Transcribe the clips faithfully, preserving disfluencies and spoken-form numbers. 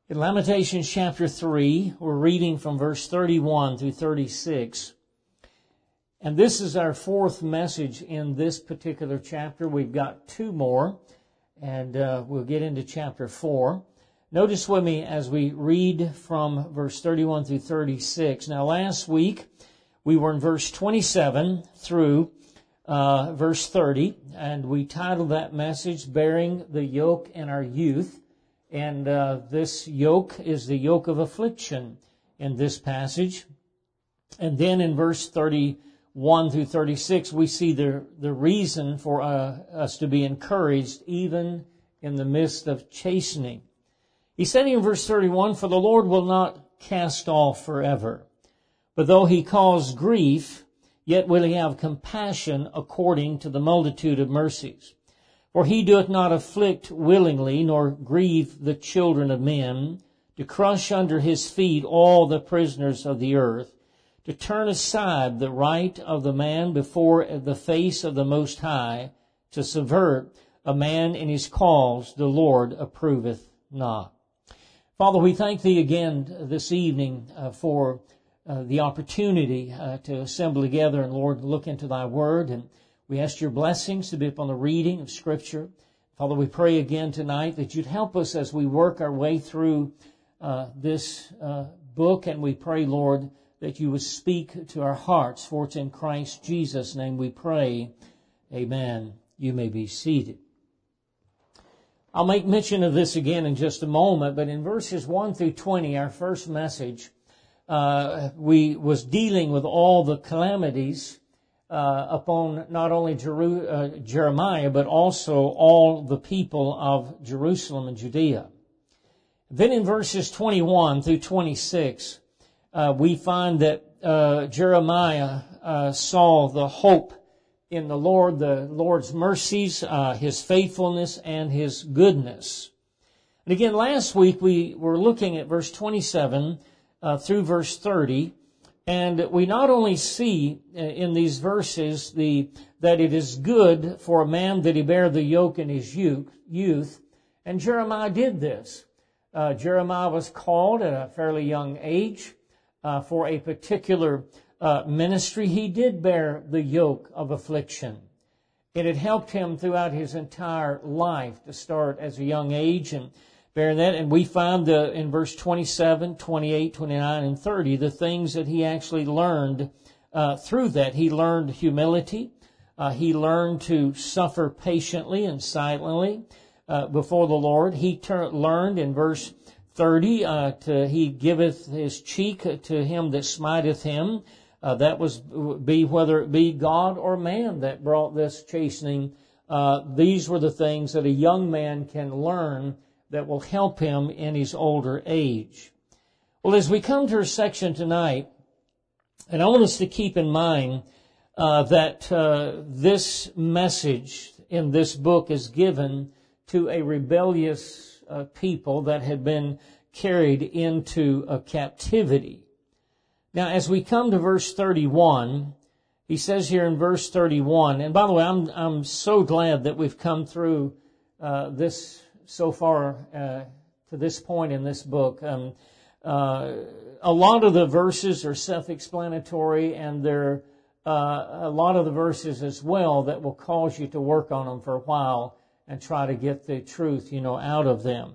In Lamentations chapter three, we're reading from verse thirty-one through thirty-six. And this is our fourth message in this particular chapter. We've got two more, and uh, we'll get into chapter four. Notice with me as we read from verse thirty-one through thirty-six. Now, last week, we were in verse twenty-seven through uh, verse thirty, and we titled that message, Bearing the Yoke in Our Youth. And uh, this yoke is the yoke of affliction in this passage. And then in verse thirty-one through thirty-six, we see the, the reason for uh, us to be encouraged even in the midst of chastening. He said in verse thirty-one, For the Lord will not cast off forever, but though he cause grief, yet will he have compassion according to the multitude of mercies. For he doeth not afflict willingly, nor grieve the children of men, to crush under his feet all the prisoners of the earth, to turn aside the right of the man before the face of the Most High, to subvert a man in his cause the Lord approveth not. Father, we thank Thee again this evening uh, for uh, the opportunity uh, to assemble together and, Lord, look into Thy Word, and we ask Your blessings to be upon the reading of Scripture. Father, we pray again tonight that You'd help us as we work our way through uh, this uh, book, and we pray, Lord, that You would speak to our hearts, for it's in Christ Jesus' name we pray. Amen. You may be seated. I'll make mention of this again in just a moment, but in verses one through twenty, our first message, uh, we was dealing with all the calamities uh, upon not only Jeru- uh, Jeremiah, but also all the people of Jerusalem and Judea. Then in verses twenty-one through twenty-six, uh, we find that uh, Jeremiah uh, saw the hope in the Lord, the Lord's mercies, uh, His faithfulness, and His goodness. And again, last week we were looking at verse twenty-seven uh, through verse thirty, and we not only see in these verses the that it is good for a man that he bear the yoke in his youth, and Jeremiah did this. Uh, Jeremiah was called at a fairly young age uh, for a particular Uh, ministry. He did bear the yoke of affliction. It had helped him throughout his entire life to start as a young age and bearing that. And we find the, in verse twenty-seven, twenty-eight, twenty-nine, and thirty, the things that he actually learned uh, through that. He learned humility. Uh, he learned to suffer patiently and silently uh, before the Lord. He ter- learned in verse thirty, uh, to, he giveth his cheek to him that smiteth him. Uh, that was be whether it be God or man that brought this chastening. Uh, these were the things that a young man can learn that will help him in his older age. Well, as we come to our section tonight, and I want us to keep in mind uh, that uh, this message in this book is given to a rebellious uh, people that had been carried into a captivity. Now, as we come to verse thirty-one, he says here in verse thirty-one, and by the way, I'm I'm so glad that we've come through uh, this so far uh, to this point in this book. Um, uh, a lot of the verses are self-explanatory, and they're uh, a lot of the verses as well that will cause you to work on them for a while and try to get the truth, you know, out of them.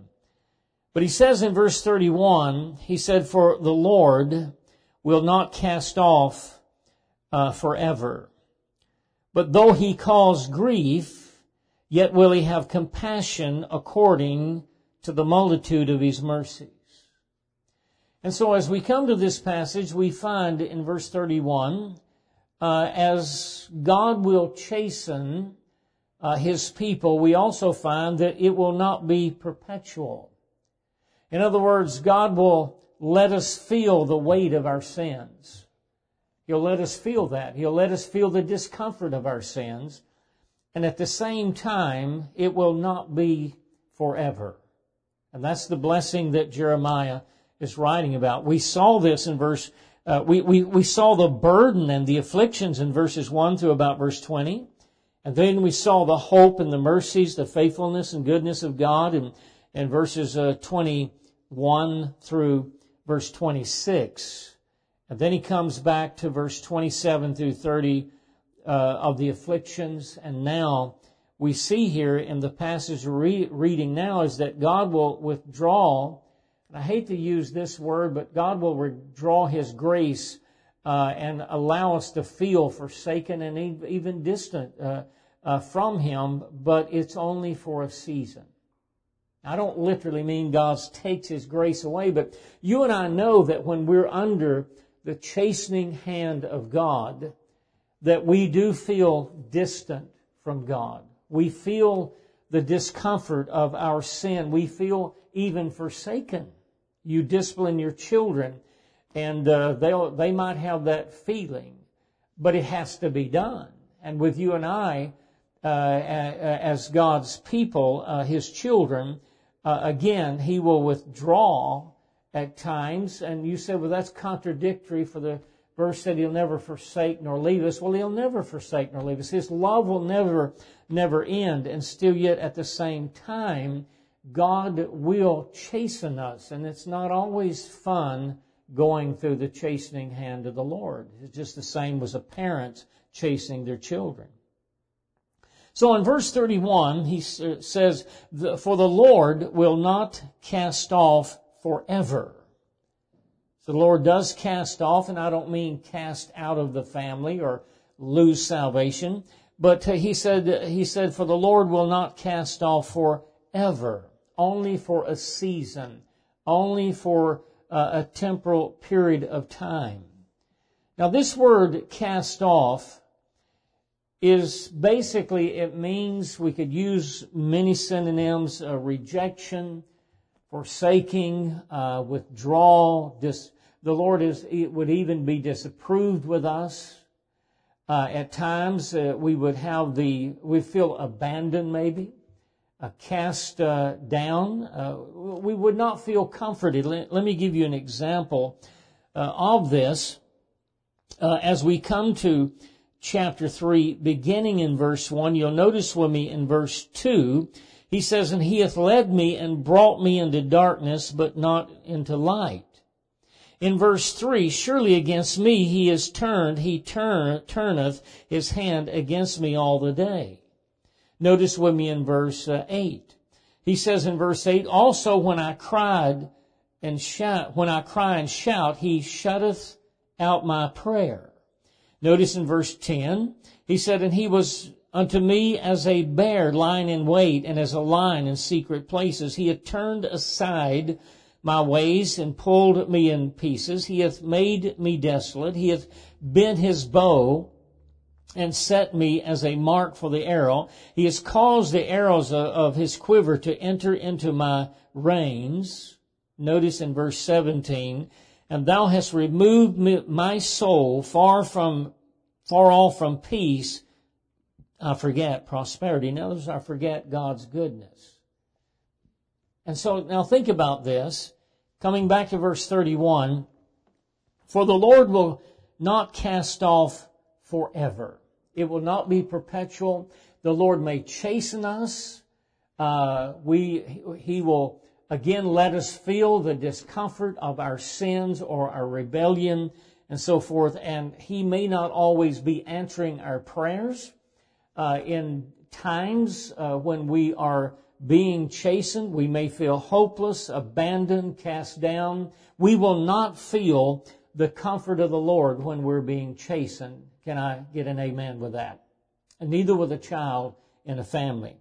But he says in verse thirty-one, he said, For the Lord will not cast off uh, forever. But though he cause grief, yet will he have compassion according to the multitude of his mercies. And so as we come to this passage, we find in verse thirty-one, uh, as God will chasten uh, his people, we also find that it will not be perpetual. In other words, God will let us feel the weight of our sins. He'll let us feel that. He'll let us feel the discomfort of our sins. And at the same time, it will not be forever. And that's the blessing that Jeremiah is writing about. We saw this in verse, uh, we, we, we saw the burden and the afflictions in verses one through about verse twenty. And then we saw the hope and the mercies, the faithfulness and goodness of God in, in verses uh, twenty one through verse twenty-six. And then he comes back to verse twenty-seven through thirty uh, of the afflictions. And now we see here in the passage we're re- reading now is that God will withdraw, and I hate to use this word, but God will withdraw His grace uh, and allow us to feel forsaken and even distant uh, uh, from Him, but it's only for a season. I don't literally mean God takes His grace away, but you and I know that when we're under the chastening hand of God, that we do feel distant from God. We feel the discomfort of our sin. We feel even forsaken. You discipline your children, and uh, they they might have that feeling, but it has to be done. And with you and I, uh, as God's people, uh, His children, uh, again, He will withdraw at times. And you say, well, that's contradictory, for the verse said He'll never forsake nor leave us. Well, He'll never forsake nor leave us. His love will never, never end. And still yet at the same time, God will chasten us. And it's not always fun going through the chastening hand of the Lord. It's just the same as a parent chastening their children. So in verse thirty-one, he says, for the Lord will not cast off forever. So the Lord does cast off, and I don't mean cast out of the family or lose salvation, but he said, he said, for the Lord will not cast off forever, only for a season, only for a temporal period of time. Now this word cast off is basically, it means, we could use many synonyms, uh, rejection, forsaking, uh, withdrawal. Dis, the Lord is, it would even be disapproved with us. Uh, at times, uh, we would have the, we feel abandoned maybe, uh, cast uh, down. Uh, we would not feel comforted. Let, let me give you an example uh, of this. Uh, as we come to chapter three, beginning in verse one, you'll notice with me in verse two, he says, and He hath led me and brought me into darkness, but not into light. In verse three, surely against me He is turned, He turn, turneth His hand against me all the day. Notice with me in verse uh, eight. He says in verse eight, also when I cried and shout, when I cry and shout, He shutteth out my prayer. Notice in verse ten, he said, and He was unto me as a bear lying in wait, and as a lion in secret places. He hath turned aside my ways and pulled me in pieces. He hath made me desolate. He hath bent His bow and set me as a mark for the arrow. He has caused the arrows of His quiver to enter into my reins. Notice in verse seventeen, and Thou hast removed me, my soul far from, far off from peace. I forget prosperity. Notice I forget God's goodness. And so now think about this. Coming back to verse thirty-one, for the Lord will not cast off forever. It will not be perpetual. The Lord may chasten us. Uh, we, He will again let us feel the discomfort of our sins or our rebellion and so forth. And He may not always be answering our prayers. Uh, in times uh, when we are being chastened, we may feel hopeless, abandoned, cast down. We will not feel the comfort of the Lord when we're being chastened. Can I get an amen with that? And neither with a child in a family.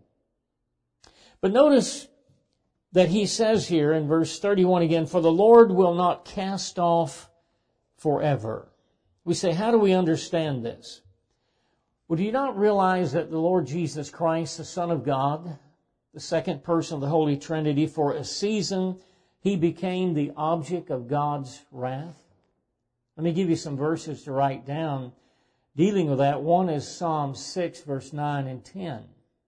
But notice that he says here in verse thirty-one again, for the Lord will not cast off forever. We say, how do we understand this? Well, do you not realize that the Lord Jesus Christ, the Son of God, the second person of the Holy Trinity, for a season, He became the object of God's wrath? Let me give you some verses to write down dealing with that. One is Psalm six, verse nine and ten.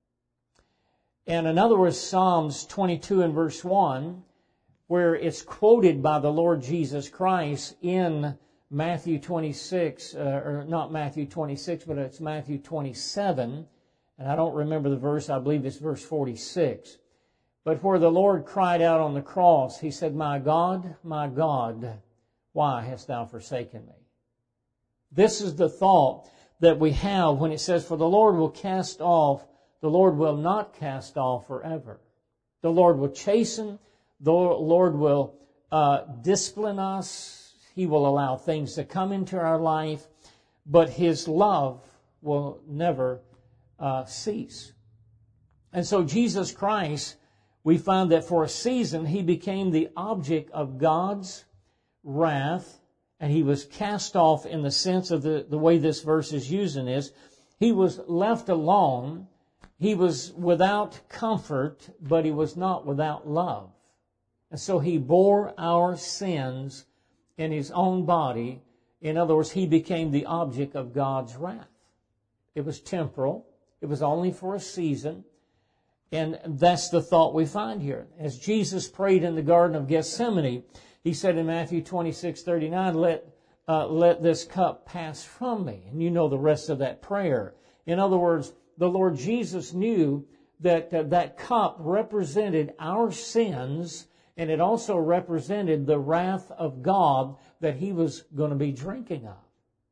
And another was Psalms twenty-two and verse one, where it's quoted by the Lord Jesus Christ in Matthew twenty-six, uh, or not Matthew twenty-six, but it's Matthew twenty-seven, and I don't remember the verse, I believe it's verse forty-six, But where the Lord cried out on the cross, He said, "My God, my God, why hast thou forsaken me?" This is the thought that we have when it says, "For the Lord will cast off, the Lord will not cast off forever." The Lord will chasten, the Lord will uh, discipline us. He will allow things to come into our life, but His love will never uh, cease. And so Jesus Christ, we find that for a season He became the object of God's wrath, and He was cast off in the sense of the, the way this verse is using is, He was left alone. He was without comfort, but He was not without love. And so He bore our sins in His own body. In other words, He became the object of God's wrath. It was temporal. It was only for a season. And that's the thought we find here. As Jesus prayed in the Garden of Gethsemane, He said in Matthew twenty-six thirty-nine, let, uh, let this cup pass from me. And you know the rest of that prayer. In other words, the Lord Jesus knew that uh, that cup represented our sins, and it also represented the wrath of God that He was going to be drinking of.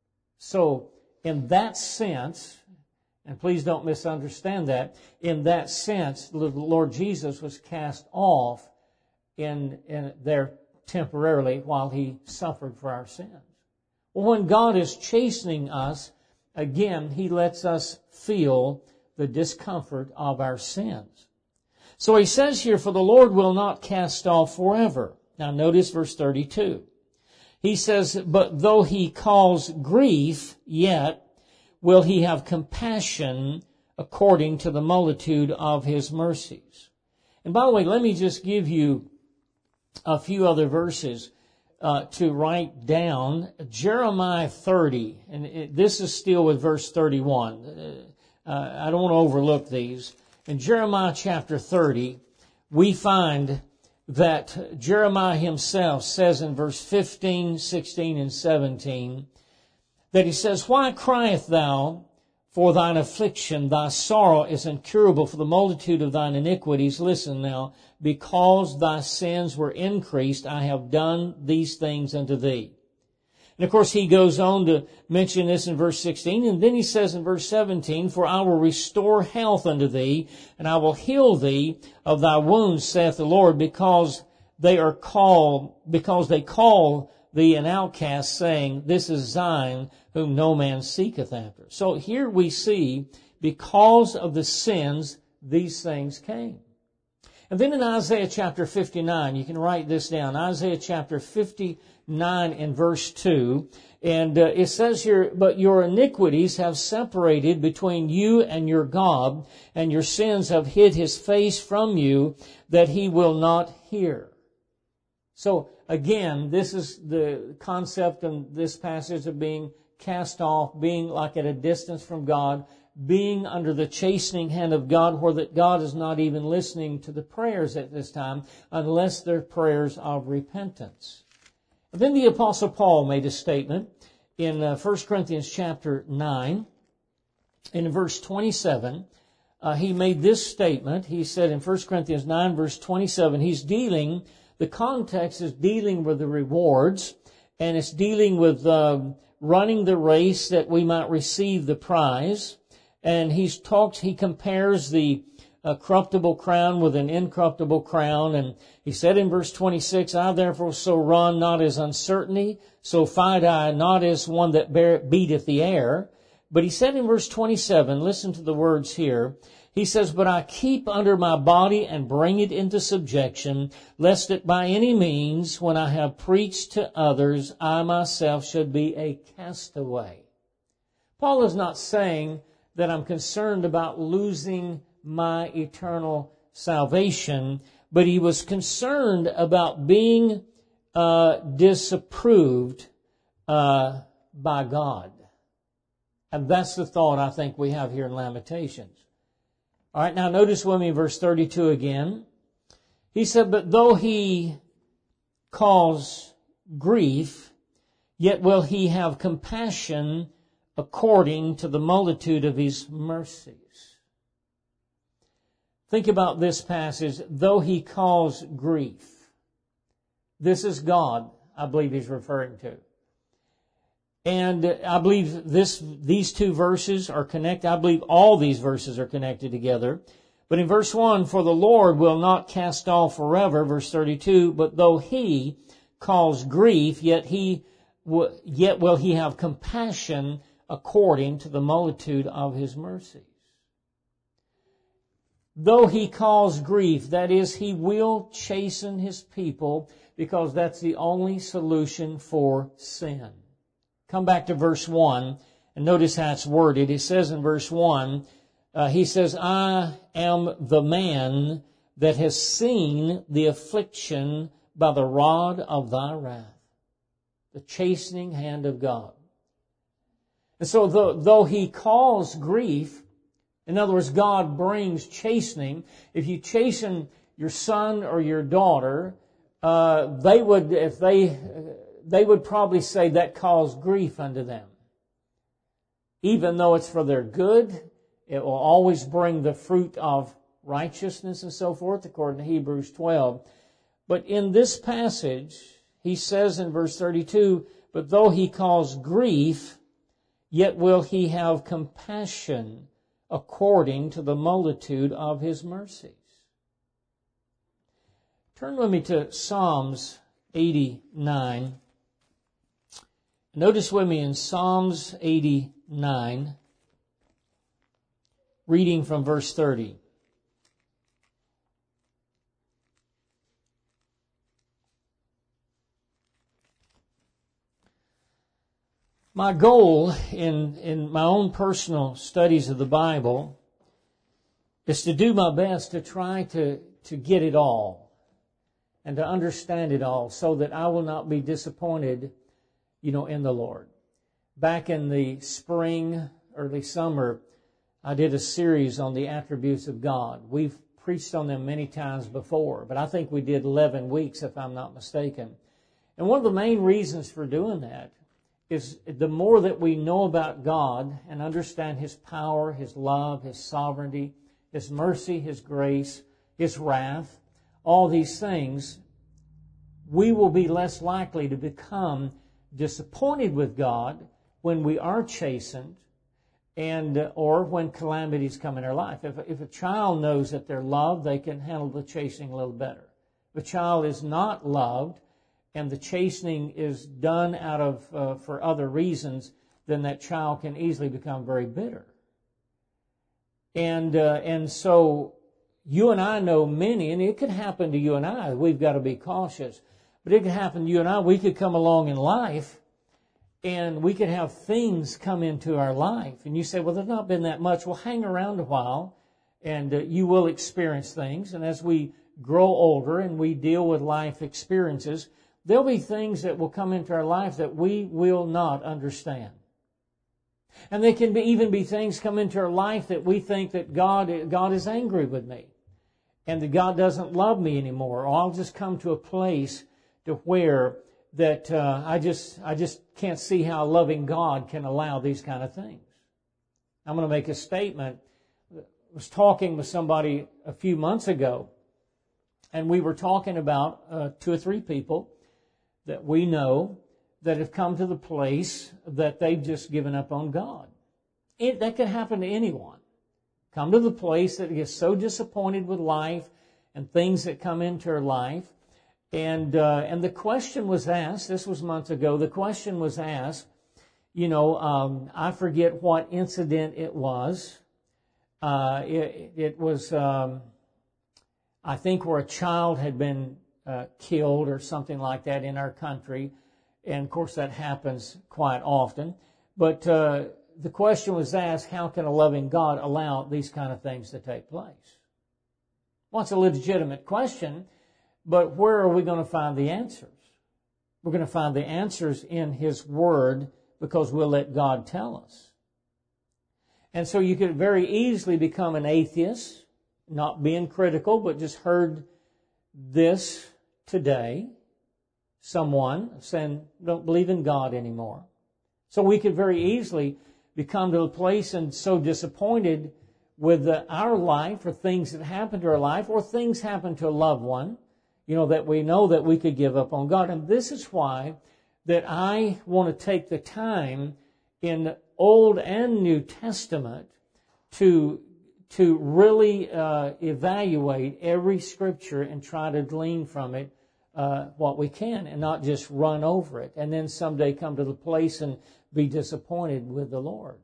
So, in that sense, and please don't misunderstand that, in that sense, the Lord Jesus was cast off in, in there temporarily while He suffered for our sins. Well, when God is chastening us, again, He lets us feel the discomfort of our sins. So He says here, "For the Lord will not cast off forever." Now notice verse thirty-two. He says, "But though He cause grief, yet will He have compassion according to the multitude of His mercies." And by the way, let me just give you a few other verses uh, to write down. Jeremiah thirty, and it, this is still with verse thirty-one. Uh, uh, I don't want to overlook these. In Jeremiah chapter thirty, we find that Jeremiah himself says in verse fifteen, sixteen, and seventeen, that he says, "Why crieth thou for thine affliction? Thy sorrow is incurable for the multitude of thine iniquities." Listen now. "Because thy sins were increased, I have done these things unto thee." And of course, he goes on to mention this in verse sixteen. And then he says in verse seventeen, "For I will restore health unto thee, and I will heal thee of thy wounds, saith the Lord, because they are called, because they call thee an outcast, saying, This is Zion, whom no man seeketh after." So here we see, because of the sins, these things came. And then in Isaiah chapter fifty-nine, you can write this down, Isaiah chapter fifty-nine and verse two, and uh, it says here, "But your iniquities have separated between you and your God, and your sins have hid His face from you, that He will not hear." So again, this is the concept in this passage of being cast off, being like at a distance from God, being under the chastening hand of God, where that God is not even listening to the prayers at this time, unless they're prayers of repentance. And then the Apostle Paul made a statement in uh, First Corinthians chapter nine, in verse twenty-seven. Uh, he made this statement. He said in First Corinthians nine, verse twenty-seven, he's dealing, the context is dealing with the rewards, and it's dealing with uh, running the race that we might receive the prize. And he's talked, he compares the uh, corruptible crown with an incorruptible crown. And he said in verse twenty-six, "I therefore so run, not as uncertainty, so fight I, not as one that bear, beateth the air." But he said in verse twenty-seven, listen to the words here. He says, "But I keep under my body and bring it into subjection, lest it by any means, when I have preached to others, I myself should be a castaway." Paul is not saying that I'm concerned about losing my eternal salvation, but he was concerned about being uh, disapproved uh, by God. And that's the thought I think we have here in Lamentations. All right, now notice with me verse thirty-two again. He said, "But though He cause grief, yet will He have compassion according to the multitude of His mercies." Think about this passage, though he cause grief. This is God, I believe he's referring to. And I believe this, these two verses are connected. I believe all these verses are connected together. But in verse one, for the Lord will not cast off forever, verse thirty-two, but though he cause grief, yet he yet will he have compassion according to the multitude of his mercies. Though he cause grief, that is, he will chasten his people because that's the only solution for sin. Come back to verse one and notice how it's worded. It says in verse one, uh, he says, I am the man that has seen the affliction by the rod of thy wrath, the chastening hand of God. And so though, though he calls grief, in other words, God brings chastening. If you chasten your son or your daughter, uh, they would, if they, they would probably say that caused grief unto them. Even though it's for their good, it will always bring the fruit of righteousness and so forth, according to Hebrews twelve. But in this passage, he says in verse thirty-two, but though he cause grief, yet will he have compassion according to the multitude of his mercies. Turn with me to Psalms eighty-nine. Notice with me in Psalms eighty-nine, reading from verse thirty. My goal in, in my own personal studies of the Bible is to do my best to try to, to get it all and to understand it all so that I will not be disappointed, you know, in the Lord. Back in the spring, early summer, I did a series on the attributes of God. We've preached on them many times before, but I think we did eleven weeks if I'm not mistaken. And one of the main reasons for doing that is the more that we know about God and understand His power, His love, His sovereignty, His mercy, His grace, His wrath, all these things, we will be less likely to become disappointed with God when we are chastened and uh, or when calamities come in our life. If, if a child knows that they're loved, they can handle the chastening a little better. If a child is not loved, and the chastening is done out of uh, for other reasons, then that child can easily become very bitter. And uh, and so you and I know many, and it could happen to you and I. We've got to be cautious. But it could happen to you and I. We could come along in life, and we could have things come into our life. And you say, well, there's not been that much. Well, hang around a while, and uh, you will experience things. And as we grow older and we deal with life experiences, there'll be things that will come into our life that we will not understand. And there can be, even be things come into our life that we think that God, God is angry with me and that God doesn't love me anymore. Or I'll just come to a place to where that uh, I just I just can't see how a loving God can allow these kind of things. I'm going to make a statement. I was talking with somebody a few months ago, and we were talking about uh, two or three people that we know that have come to the place that they've just given up on God. It, that could happen to anyone. Come to the place that gets so disappointed with life and things that come into their life. And uh, and the question was asked, this was months ago, the question was asked, you know, um, I forget what incident it was. Uh, it, it was, um, I think, where a child had been Uh, killed or something like that in our country. And of course that happens quite often. But uh, the question was asked, how can a loving God allow these kind of things to take place? Well, it's a legitimate question, but where are we going to find the answers? We're going to find the answers in His Word because we'll let God tell us. And so you could very easily become an atheist, not being critical, but just heard this today, someone saying, don't believe in God anymore. So we could very easily become to a place and so disappointed with uh, our life, or things that happen to our life, or things happen to a loved one, you know, that we know that we could give up on God. And this is why that I want to take the time in Old and New Testament to to really uh, evaluate every Scripture and try to glean from it uh, what we can, and not just run over it, and then someday come to the place and be disappointed with the Lord.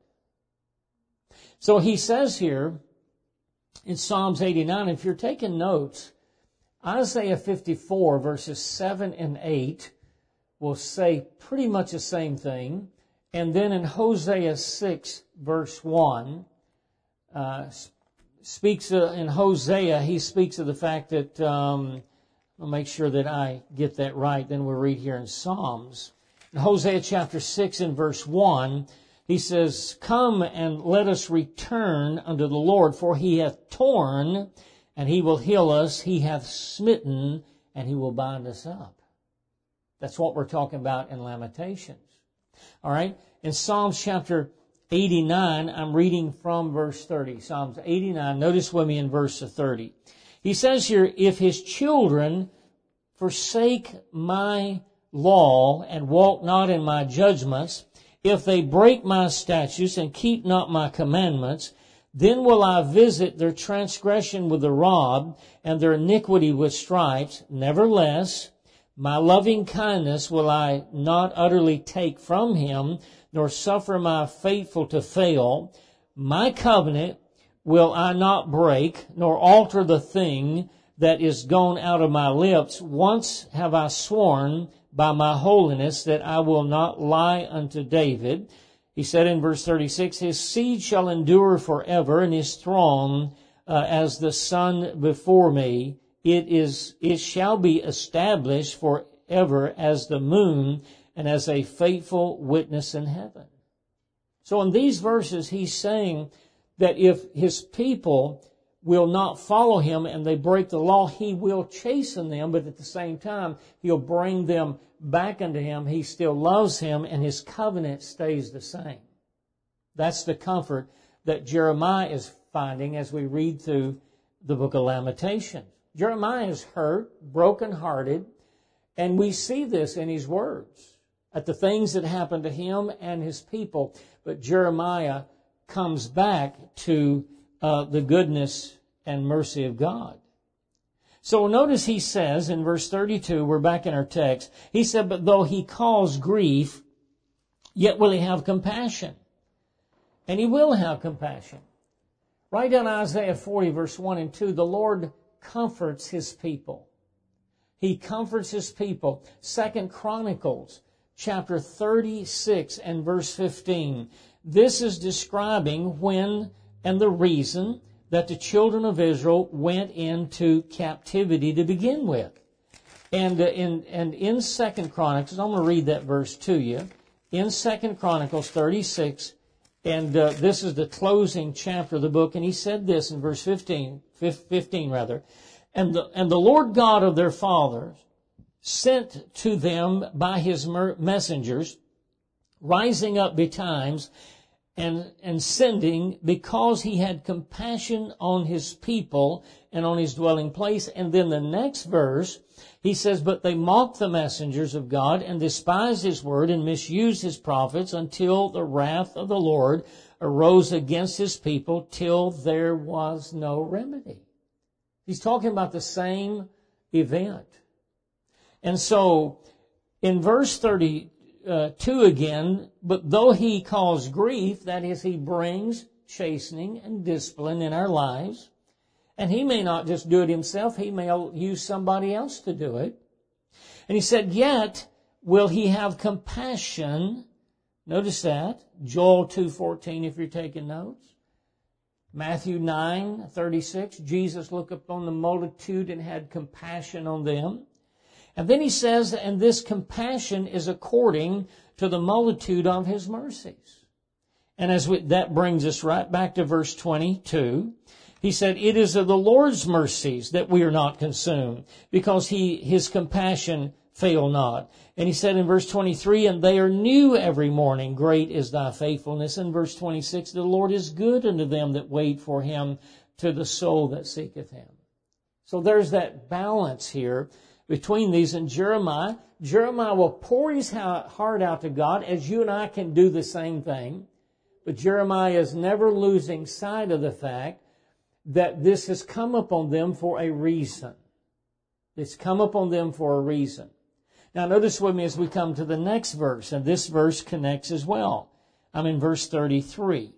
So he says here in Psalms eighty-nine, if you're taking notes, Isaiah fifty-four verses seven and eight will say pretty much the same thing. And then in Hosea six verse one, uh, speaks uh, in Hosea, he speaks of the fact that, um, I'll make sure that I get that right, then we'll read here in Psalms. In Hosea chapter six and verse one, he says, "Come and let us return unto the Lord, for he hath torn, and he will heal us. He hath smitten, and he will bind us up." That's what we're talking about in Lamentations. All right? In Psalms chapter eighty-nine, I'm reading from verse thirty. Psalms eighty-nine, notice with me in verse thirty. He says here, "If his children forsake my law and walk not in my judgments, if they break my statutes and keep not my commandments, then will I visit their transgression with the rod and their iniquity with stripes. Nevertheless, my loving kindness will I not utterly take from him, nor suffer my faithful to fail. My covenant will I not break, nor alter the thing that is gone out of my lips. Once have I sworn by my holiness that I will not lie unto David." He said in verse thirty-six, "His seed shall endure forever, and his throne uh, as the sun before me. It is, it shall be established forever as the moon and as a faithful witness in heaven." So in these verses, he's saying that if his people will not follow him and they break the law, he will chasten them, but at the same time, he'll bring them back unto him. He still loves him, and his covenant stays the same. That's the comfort that Jeremiah is finding as we read through the book of Lamentations. Jeremiah is hurt, brokenhearted, and we see this in his words at the things that happened to him and his people. But Jeremiah comes back to uh, the goodness and mercy of God. So notice he says in verse thirty-two, we're back in our text, he said, "But though he cause grief, yet will he have compassion." And he will have compassion. Write down Isaiah forty, verse one and two. The Lord comforts his people. He comforts his people. Second Chronicles, chapter thirty-six and verse fifteen. This is describing when and the reason that the children of Israel went into captivity to begin with. And uh, in and in Second Chronicles, I'm going to read that verse to you. In Second Chronicles thirty-six, and uh, this is the closing chapter of the book, and he said this in verse fifteen, fifteen rather, and the, and the Lord God of their fathers sent to them by his messengers, rising up betimes, And, and sending, because he had compassion on his people and on his dwelling place. And then the next verse, he says, "But they mocked the messengers of God and despised his word and misused his prophets until the wrath of the Lord arose against his people till there was no remedy." He's talking about the same event. And so in verse thirty, Uh, two again, "But though he cause grief," that is, he brings chastening and discipline in our lives, and he may not just do it himself, he may use somebody else to do it. And he said, "Yet will he have compassion." Notice that. Joel two fourteen, if you're taking notes. Matthew nine thirty-six, Jesus looked upon the multitude and had compassion on them. And then he says, "And this compassion is according to the multitude of his mercies." And as we, that brings us right back to verse twenty-two. He said, "It is of the Lord's mercies that we are not consumed, because he, his compassion fail not. And he said in verse twenty-three, and they are new every morning. Great is thy faithfulness. In verse twenty-six, the Lord is good unto them that wait for him, to the soul that seeketh him. So there's that balance here between these. And Jeremiah, Jeremiah will pour his heart out to God, as you and I can do the same thing. But Jeremiah is never losing sight of the fact that this has come upon them for a reason. It's come upon them for a reason. Now notice with me as we come to the next verse, and this verse connects as well. I'm in verse thirty-three.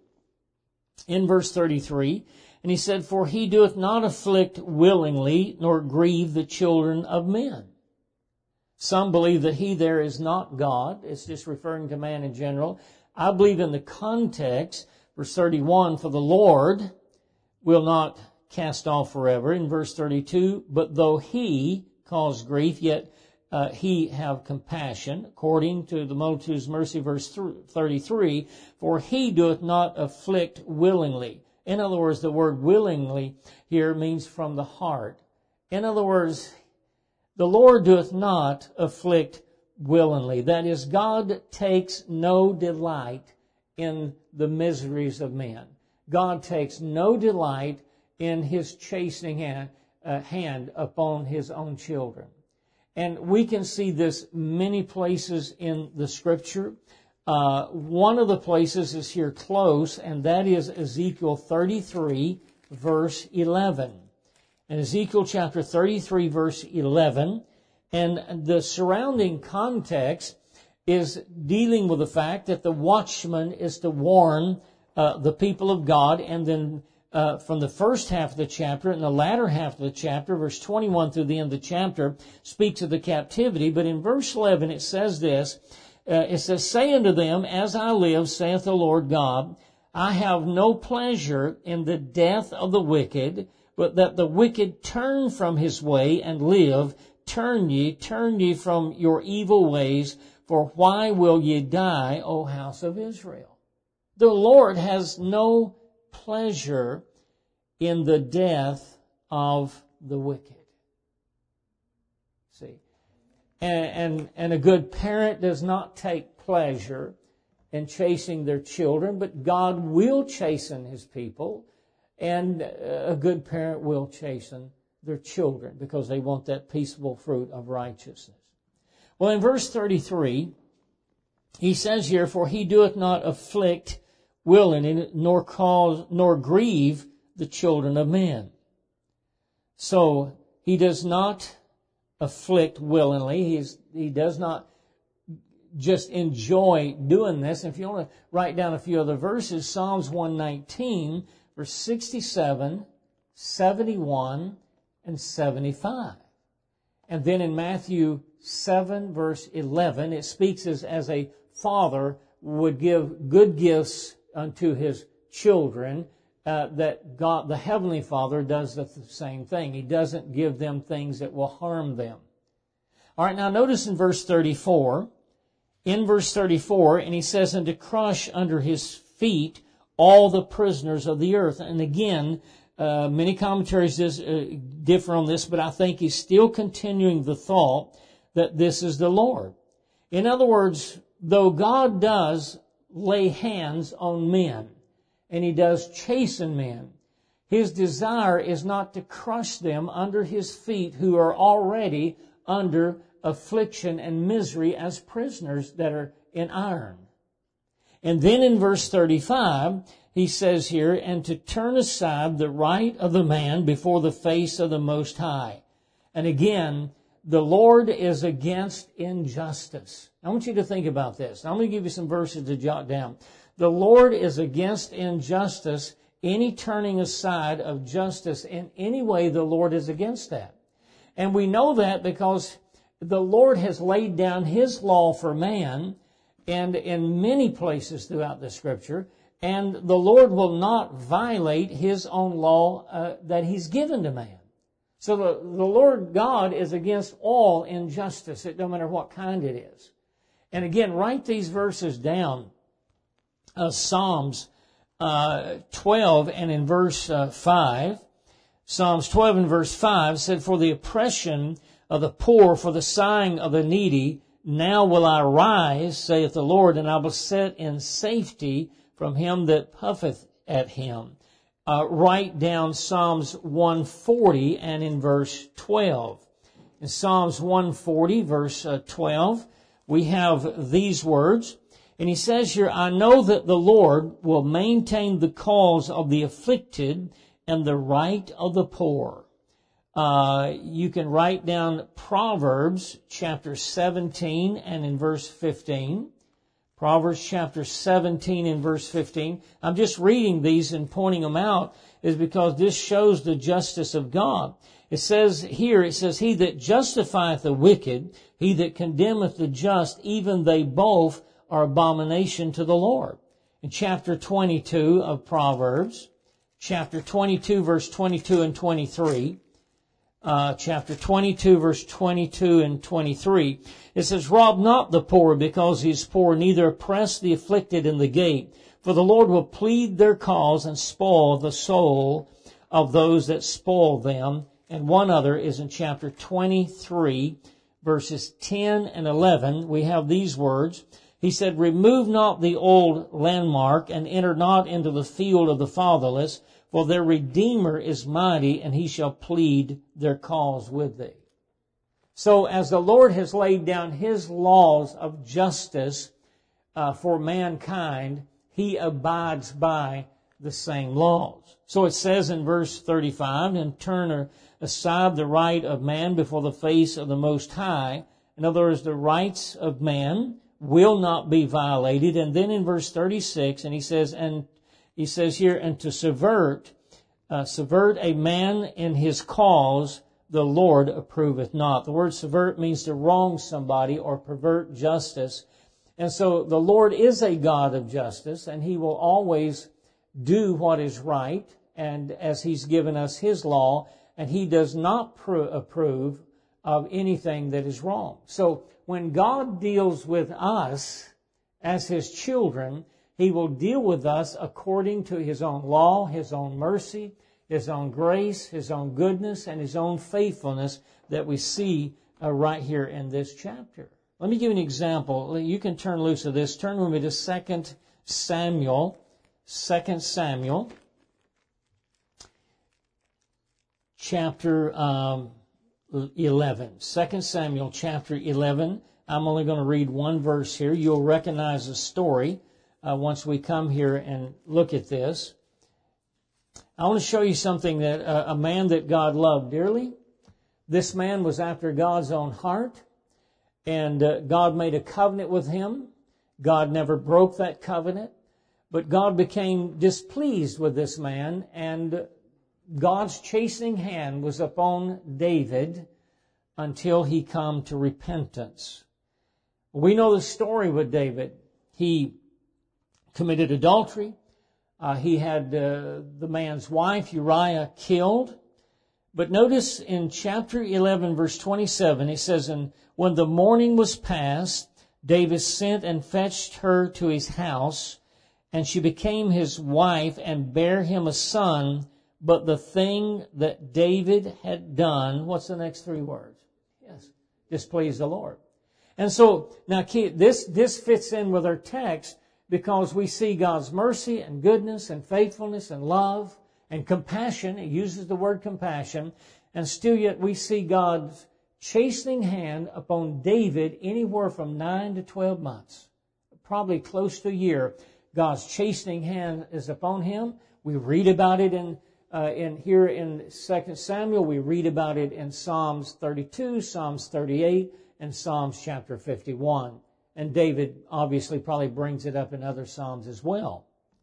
In verse thirty-three, and he said, for he doeth not afflict willingly, nor grieve the children of men. Some believe that he there is not God. It's just referring to man in general. I believe in the context, verse thirty-one, for the Lord will not cast off forever. In verse thirty-two, but though he cause grief, yet uh, he have compassion, according to the multitude's mercy, verse thirty-three, for he doeth not afflict willingly. In other words, the word willingly here means from the heart. In other words, the Lord doeth not afflict willingly. That is, God takes no delight in the miseries of men. God takes no delight in his chastening hand, uh, hand upon his own children. And we can see this many places in the Scripture. Uh, one of the places is here close, and that is Ezekiel thirty-three, verse eleven. In Ezekiel chapter thirty-three, verse eleven, and the surrounding context is dealing with the fact that the watchman is to warn uh, the people of God, and then uh, from the first half of the chapter and the latter half of the chapter, verse twenty-one through the end of the chapter, speaks of the captivity. But in verse eleven it says this, Uh, it says, say unto them, as I live, saith the Lord God, I have no pleasure in the death of the wicked, but that the wicked turn from his way and live. Turn ye, turn ye from your evil ways, for why will ye die, O house of Israel? The Lord has no pleasure in the death of the wicked. See? And, and, and a good parent does not take pleasure in chasing their children, but God will chasten his people, and a good parent will chasten their children because they want that peaceable fruit of righteousness. Well, in verse thirty-three, he says here, for he doeth not afflict willingly, nor cause, nor grieve the children of men. So, he does not afflict willingly. He's, he does not just enjoy doing this. And if you want to write down a few other verses, Psalms one nineteen, verse sixty-seven, seventy-one, and seventy-five. And then in Matthew seven, verse eleven, it speaks as, as a father would give good gifts unto his children, uh, that God, the Heavenly Father, does the same thing. He doesn't give them things that will harm them. All right, now notice in verse thirty-four, in verse thirty-four, and he says, and to crush under his feet all the prisoners of the earth. And again, uh, many commentaries dis, uh, differ on this, but I think he's still continuing the thought that this is the Lord. In other words, though God does lay hands on men, and he does chasten men, his desire is not to crush them under his feet who are already under affliction and misery as prisoners that are in iron. And then in verse thirty-five, he says here, and to turn aside the right of the man before the face of the Most High. And again, the Lord is against injustice. I want you to think about this. I'm going to give you some verses to jot down. The Lord is against injustice. Any turning aside of justice in any way, the Lord is against that. And we know that because the Lord has laid down his law for man, and in many places throughout the Scripture, and the Lord will not violate his own law uh, that he's given to man. So the, the Lord God is against all injustice. It don't matter what kind it is. And again, write these verses down. Uh, Psalms uh, twelve and in verse uh, five. Psalms twelve and verse five said, for the oppression of the poor, for the sighing of the needy. Now will I rise, saith the Lord, and I will set in safety from him that puffeth at him. Uh, write down Psalms one forty and in verse twelve. In Psalms one forty, verse uh, twelve, we have these words. And he says here, I know that the Lord will maintain the cause of the afflicted and the right of the poor. Uh, you can write down Proverbs chapter seventeen and in verse fifteen. Proverbs chapter seventeen and verse fifteen. I'm just reading these and pointing them out is because this shows the justice of God. It says here, it says, He that justifieth the wicked, he that condemneth the just, even they both are abomination to the Lord. In chapter twenty-two of Proverbs, chapter twenty-two, verse twenty-two and twenty-three, Uh, chapter twenty-two, verse twenty-two and twenty-three. It says, Rob not the poor because he is poor, neither oppress the afflicted in the gate. For the Lord will plead their cause and spoil the soul of those that spoil them. And one other is in chapter twenty-three, verses ten and eleven. We have these words. He said, Remove not the old landmark and enter not into the field of the fatherless. For their Redeemer is mighty, and he shall plead their cause with thee. So as the Lord has laid down his laws of justice uh, for mankind, he abides by the same laws. So it says in verse thirty-five, And turn aside the right of man before the face of the Most High. In other words, the rights of man will not be violated. And then in verse thirty-six, and he says, And He says here, and to subvert, uh, subvert a man in his cause, the Lord approveth not. The word subvert means to wrong somebody or pervert justice. And so the Lord is a God of justice, and he will always do what is right, and as he's given us his law, and he does not pro- approve of anything that is wrong. So when God deals with us as his children, he will deal with us according to his own law, his own mercy, his own grace, his own goodness, and his own faithfulness that we see uh, right here in this chapter. Let me give you an example. You can turn loose of this. Turn with me to Second Samuel. Second Samuel, chapter um, eleven. Second Samuel, chapter eleven. I'm only going to read one verse here. You'll recognize the story Uh, once we come here and look at this. I want to show you something that uh, a man that God loved dearly. This man was after God's own heart, and uh, God made a covenant with him. God never broke that covenant, but God became displeased with this man, and God's chastening hand was upon David until he come to repentance. We know the story with David. He committed adultery. Uh, he had uh, the man's wife, Uriah, killed. But notice in chapter eleven, verse twenty-seven, it says, And when the morning was past, David sent and fetched her to his house, and she became his wife and bare him a son. But the thing that David had done, what's the next three words? Yes, displeased the Lord. And so, now this, this fits in with our text, because we see God's mercy and goodness and faithfulness and love and compassion. It uses the word compassion. And still yet we see God's chastening hand upon David anywhere from nine to twelve months. Probably close to a year. God's chastening hand is upon him. We read about it in, uh, in here in Second Samuel. We read about it in Psalms thirty-two, Psalms thirty-eight, and Psalms chapter fifty-one. And David obviously probably brings it up in other Psalms as well.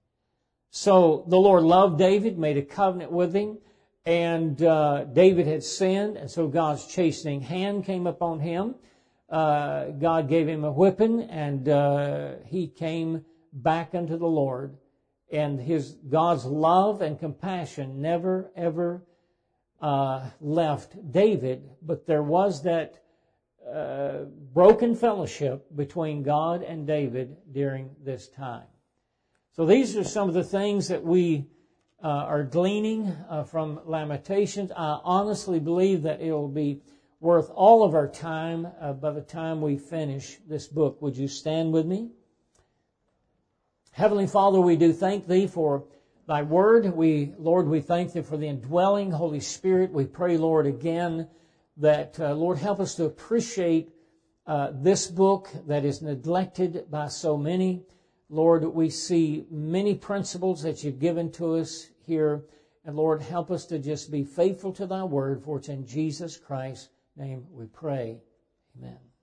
So the Lord loved David, made a covenant with him, and uh, David had sinned, and so God's chastening hand came upon him. Uh, God gave him a whipping, and uh, he came back unto the Lord. And his God's love and compassion never, ever uh, left David, but there was that Uh, broken fellowship between God and David during this time. So these are some of the things that we uh, are gleaning uh, from Lamentations. I honestly believe that it will be worth all of our time uh, by the time we finish this book. Would you stand with me? Heavenly Father, we do thank Thee for Thy Word. We, Lord, we thank Thee for the indwelling Holy Spirit. We pray, Lord, again that, uh, Lord, help us to appreciate uh, this book that is neglected by so many. Lord, we see many principles that You've given to us here. And Lord, help us to just be faithful to Thy Word, for it's in Jesus Christ's name we pray. Amen.